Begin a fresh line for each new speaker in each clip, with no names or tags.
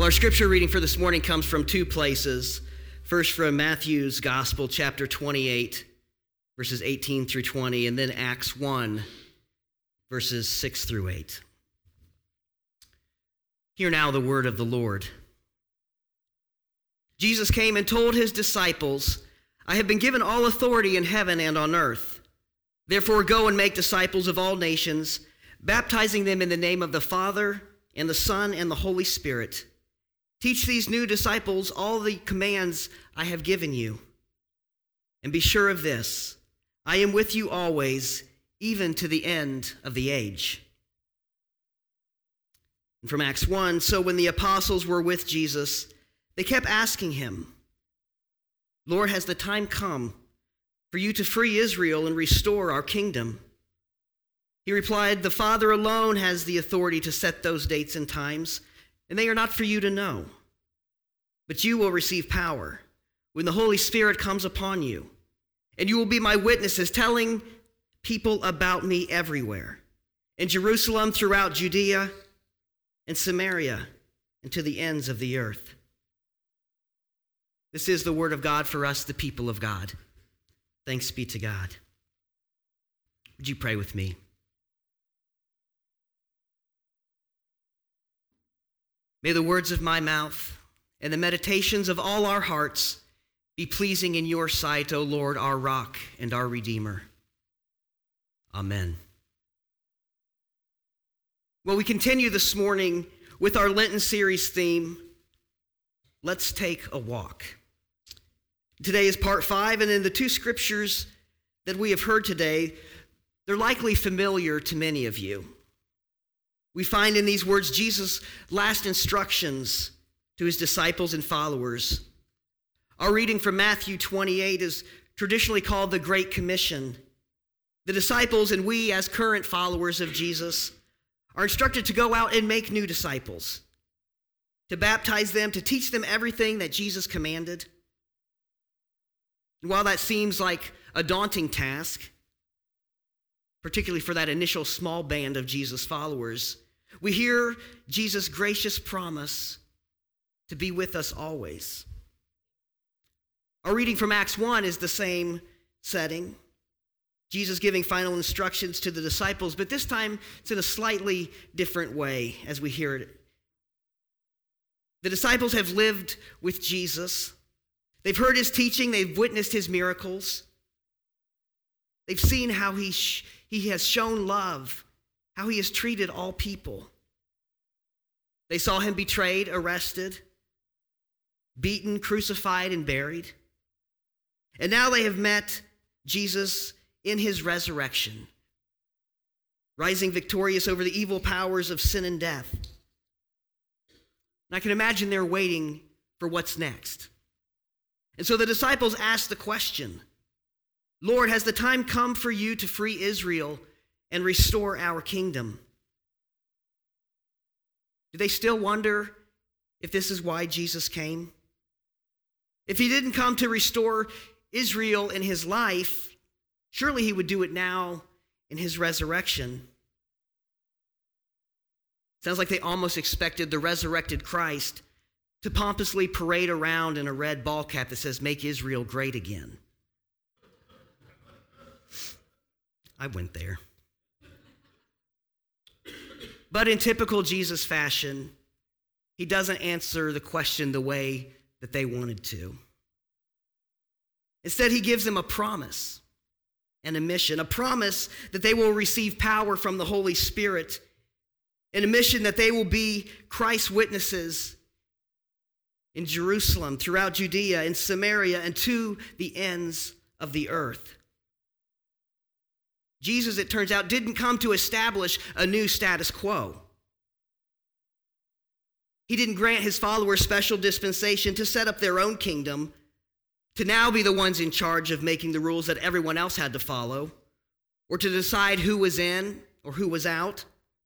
Well, our scripture reading for this morning comes from two places. First from Matthew's Gospel, chapter 28, verses 18 through 20, and then Acts 1, verses 6 through 8. Hear now the word of the Lord. Jesus came and told his disciples, "I have been given all authority in heaven and on earth. Therefore go and make disciples of all nations, baptizing them in the name of the Father and the Son and the Holy Spirit. Teach these new disciples all the commands I have given you. And be sure of this, I am with you always, even to the end of the age." And from Acts 1, so when the apostles were with Jesus, they kept asking him, "Lord, has the time come for you to free Israel and restore our kingdom?" He replied, "The Father alone has the authority to set those dates and times, and they are not for you to know. But you will receive power when the Holy Spirit comes upon you, and you will be my witnesses, telling people about me everywhere, in Jerusalem, throughout Judea, and Samaria, and to the ends of the earth." This is the word of God for us, the people of God. Thanks be to God. Would you pray with me? May the words of my mouth and the meditations of all our hearts be pleasing in your sight, O Lord, our rock and our Redeemer. Amen. Well, we continue this morning with our Lenten series theme, Let's Take a Walk. Today is part 5, and in the two scriptures that we have heard today, they're likely familiar to many of you. We find in these words Jesus' last instructions to his disciples and followers. Our reading from Matthew 28 is traditionally called the Great Commission. The disciples and we, as current followers of Jesus, are instructed to go out and make new disciples, to baptize them, to teach them everything that Jesus commanded. And while that seems like a daunting task, particularly for that initial small band of Jesus' followers, we hear Jesus' gracious promise to be with us always. Our reading from Acts 1 is the same setting. Jesus giving final instructions to the disciples, but this time it's in a slightly different way as we hear it. The disciples have lived with Jesus. They've heard his teaching. They've witnessed his miracles. They've seen how he has shown love, how he has treated all people. They saw him betrayed, arrested, beaten, crucified, and buried. And now they have met Jesus in his resurrection, rising victorious over the evil powers of sin and death. And I can imagine they're waiting for what's next. And so the disciples ask the question, "Lord, has the time come for you to free Israel and restore our kingdom?" Do they still wonder if this is why Jesus came? If he didn't come to restore Israel in his life, surely he would do it now in his resurrection. Sounds like they almost expected the resurrected Christ to pompously parade around in a red ball cap that says, "Make Israel great again." I went there. But in typical Jesus fashion, he doesn't answer the question the way that they wanted to. Instead, he gives them a promise and a mission, a promise that they will receive power from the Holy Spirit, and a mission that they will be Christ's witnesses in Jerusalem, throughout Judea, in Samaria, and to the ends of the earth. Jesus, it turns out, didn't come to establish a new status quo. He didn't grant his followers special dispensation to set up their own kingdom, to now be the ones in charge of making the rules that everyone else had to follow, or to decide who was in or who was out.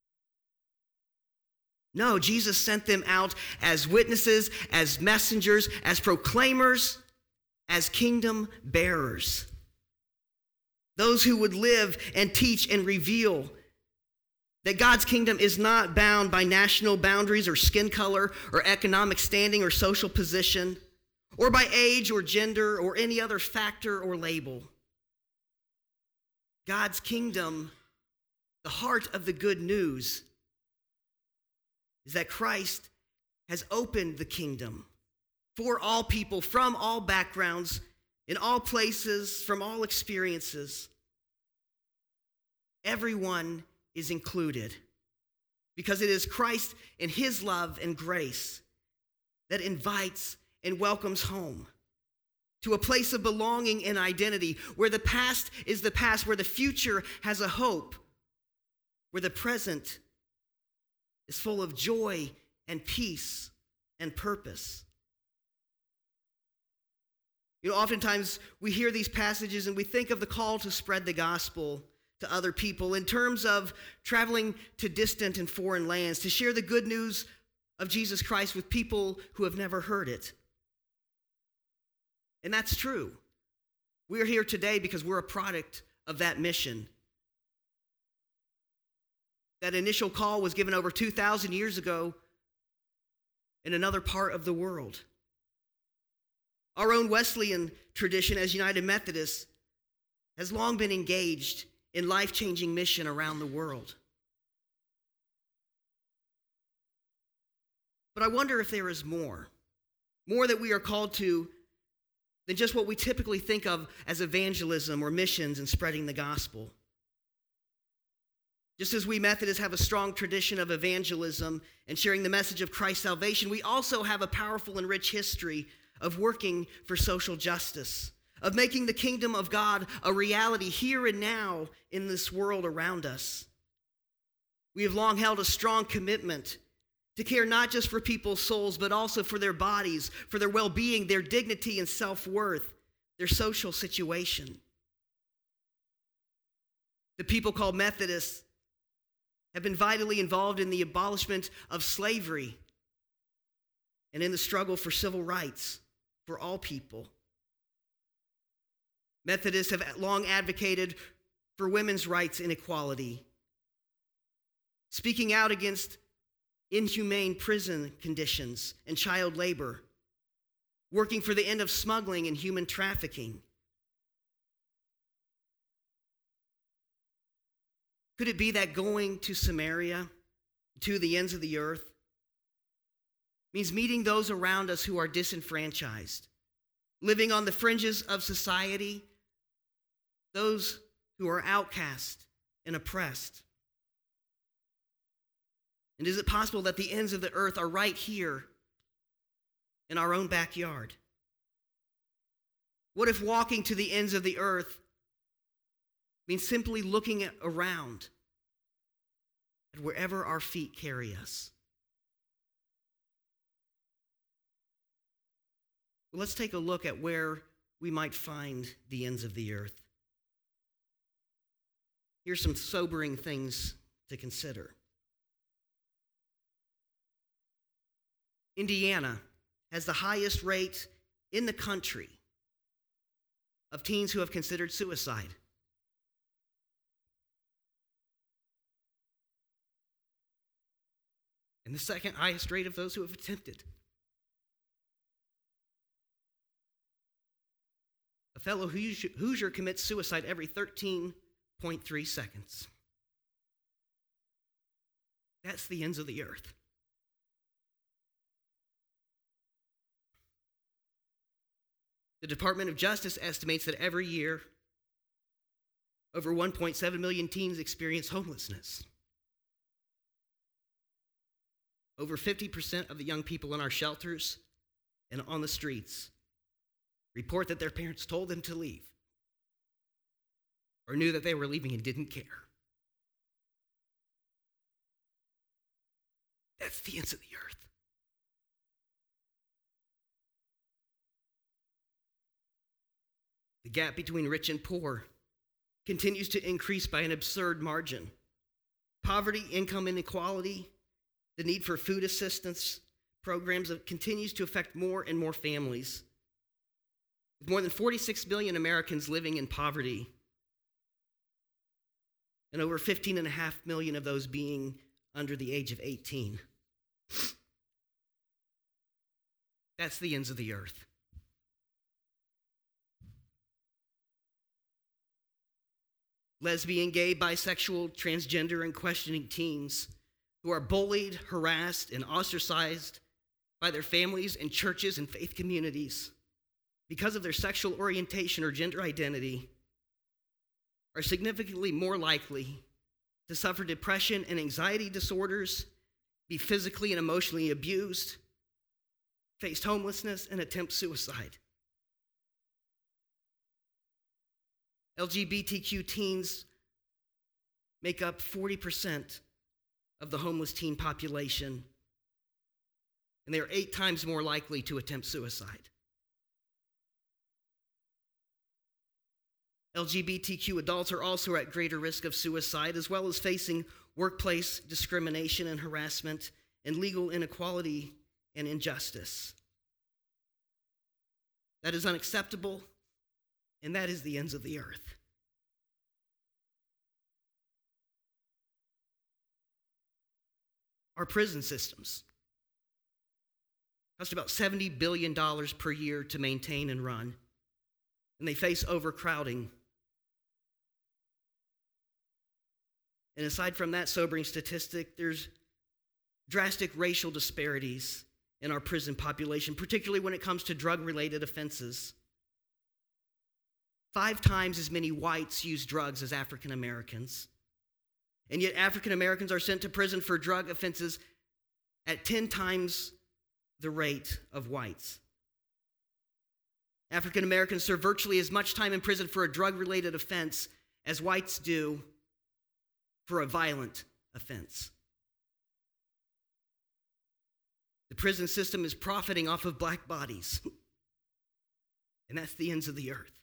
No, Jesus sent them out as witnesses, as messengers, as proclaimers, as kingdom bearers. Those who would live and teach and reveal That God's kingdom is not bound by national boundaries or skin color or economic standing or social position or by age or gender or any other factor or label. God's kingdom, the heart of the good news, is that Christ has opened the kingdom for all people from all backgrounds, in all places, from all experiences. Everyone is included because it is Christ and his love and grace that invites and welcomes home to a place of belonging and identity where the past is the past, where the future has a hope, where the present is full of joy and peace and purpose. You know, oftentimes we hear these passages and we think of the call to spread the gospel to other people in terms of traveling to distant and foreign lands, to share the good news of Jesus Christ with people who have never heard it. And that's true. We're here today because we're a product of that mission. That initial call was given over 2,000 years ago in another part of the world. Our own Wesleyan tradition as United Methodists has long been engaged in life-changing mission around the world. But I wonder if there is more that we are called to than just what we typically think of as evangelism or missions and spreading the gospel. Just as we Methodists have a strong tradition of evangelism and sharing the message of Christ's salvation, we also have a powerful and rich history of working for social justice, of making the kingdom of God a reality here and now in this world around us. We have long held a strong commitment to care not just for people's souls, but also for their bodies, for their well-being, their dignity and self-worth, their social situation. The people called Methodists have been vitally involved in the abolishment of slavery and in the struggle for civil rights for all people. Methodists have long advocated for women's rights and equality, speaking out against inhumane prison conditions and child labor, working for the end of smuggling and human trafficking. Could it be that going to Samaria, to the ends of the earth, means meeting those around us who are disenfranchised, living on the fringes of society, those who are outcast and oppressed? And is it possible that the ends of the earth are right here in our own backyard? What if walking to the ends of the earth means simply looking around at wherever our feet carry us? Well, let's take a look at where we might find the ends of the earth. Here's some sobering things to consider. Indiana has the highest rate in the country of teens who have considered suicide. And the second highest rate of those who have attempted. A fellow Hoosier commits suicide every 13.3 seconds. That's the ends of the earth. The Department of Justice estimates that every year, over 1.7 million teens experience homelessness. Over 50% of the young people in our shelters and on the streets report that their parents told them to leave or knew that they were leaving and didn't care. That's the ends of the earth. The gap between rich and poor continues to increase by an absurd margin. Poverty, income inequality, the need for food assistance programs continues to affect more and more families. With more than 46 million Americans living in poverty, and over 15.5 million of those being under the age of 18. That's the ends of the earth. Lesbian, gay, bisexual, transgender, and questioning teens who are bullied, harassed, and ostracized by their families and churches and faith communities because of their sexual orientation or gender identity are significantly more likely to suffer depression and anxiety disorders, be physically and emotionally abused, face homelessness, and attempt suicide. LGBTQ teens make up 40% of the homeless teen population, and they are 8 times more likely to attempt suicide. LGBTQ adults are also at greater risk of suicide, as well as facing workplace discrimination and harassment and legal inequality and injustice. That is unacceptable, and that is the ends of the earth. Our prison systems cost about $70 billion per year to maintain and run, and they face overcrowding. And aside from that sobering statistic, there's drastic racial disparities in our prison population, particularly when it comes to drug-related offenses. 5 times as many whites use drugs as African Americans. And yet African Americans are sent to prison for drug offenses at 10 times the rate of whites. African Americans serve virtually as much time in prison for a drug-related offense as whites do for a violent offense. The prison system is profiting off of black bodies, and that's the ends of the earth.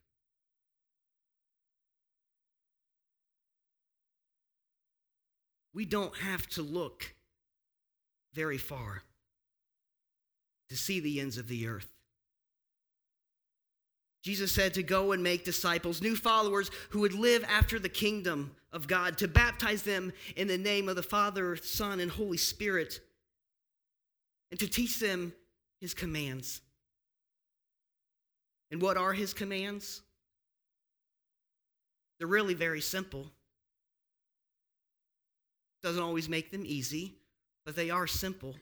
We don't have to look very far to see the ends of the earth. Jesus said to go and make disciples, new followers who would live after the kingdom of God, to baptize them in the name of the Father, Son, and Holy Spirit, and to teach them his commands. And what are his commands? They're really very simple. Doesn't always make them easy, but they are simple.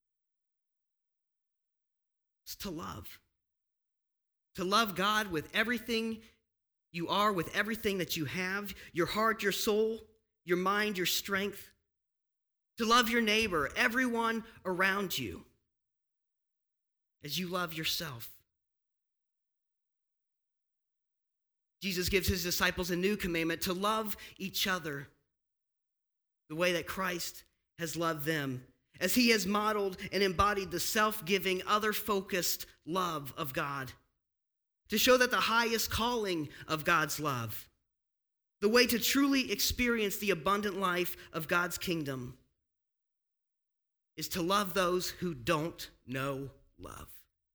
It's to love. To love God with everything you are, with everything that you have, your heart, your soul, your mind, your strength. To love your neighbor, everyone around you, as you love yourself. Jesus gives his disciples a new commandment, to love each other the way that Christ has loved them, as he has modeled and embodied the self-giving, other-focused love of God, to show that the highest calling of God's love, the way to truly experience the abundant life of God's kingdom, is to love those who don't know love.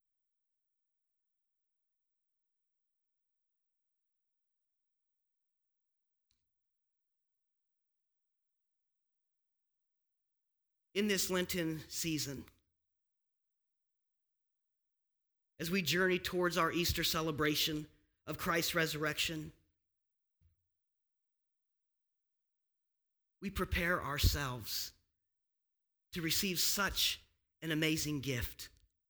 In this Lenten season, as we journey towards our Easter celebration of Christ's resurrection, we prepare ourselves to receive such an amazing gift.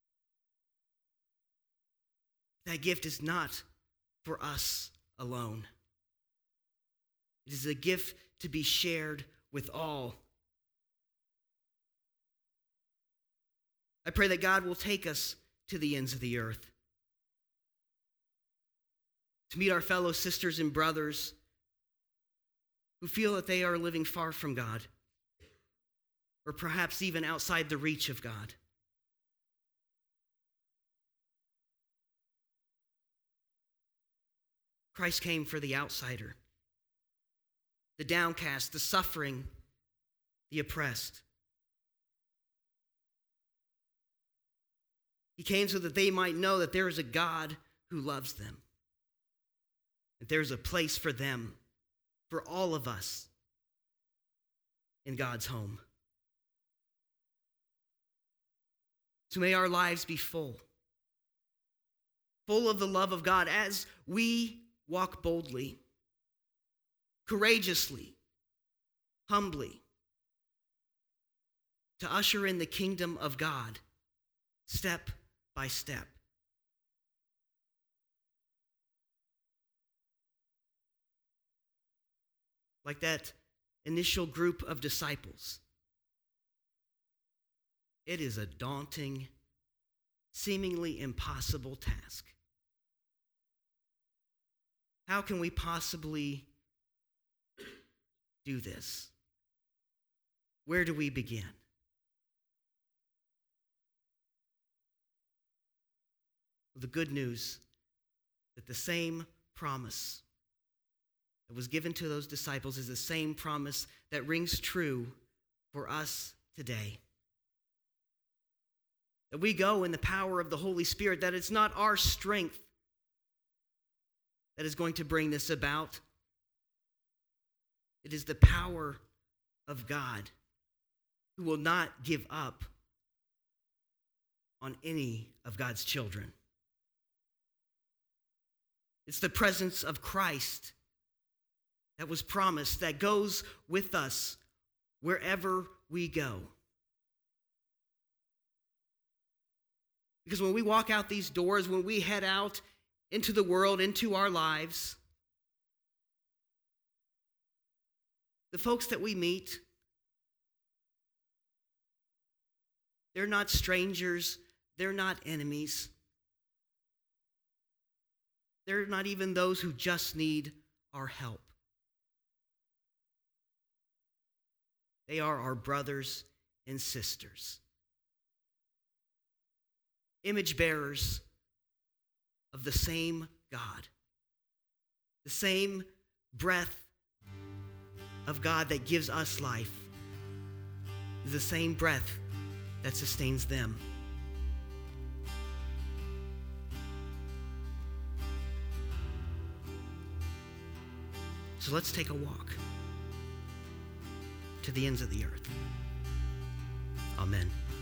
That gift is not for us alone. It is a gift to be shared with all. I pray that God will take us to the ends of the earth, to meet our fellow sisters and brothers who feel that they are living far from God, or perhaps even outside the reach of God. Christ came for the outsider, the downcast, the suffering, the oppressed. He came so that they might know that there is a God who loves them, that there's a place for them, for all of us, in God's home. So may our lives be full of the love of God as we walk boldly, courageously, humbly, to usher in the kingdom of God step by step. Like that initial group of disciples. It is a daunting, seemingly impossible task. How can we possibly do this? Where do we begin? The good news that the same promise that was given to those disciples is the same promise that rings true for us today. That we go in the power of the Holy Spirit, that it's not our strength that is going to bring this about. It is the power of God who will not give up on any of God's children. It's the presence of Christ that was promised, that goes with us wherever we go. Because when we walk out these doors, when we head out into the world, into our lives, the folks that we meet, they're not strangers, they're not enemies. They're not even those who just need our help. They are our brothers and sisters, image bearers of the same God, the same breath of God that gives us life is the same breath that sustains them. So let's take a walk to the ends of the earth. Amen.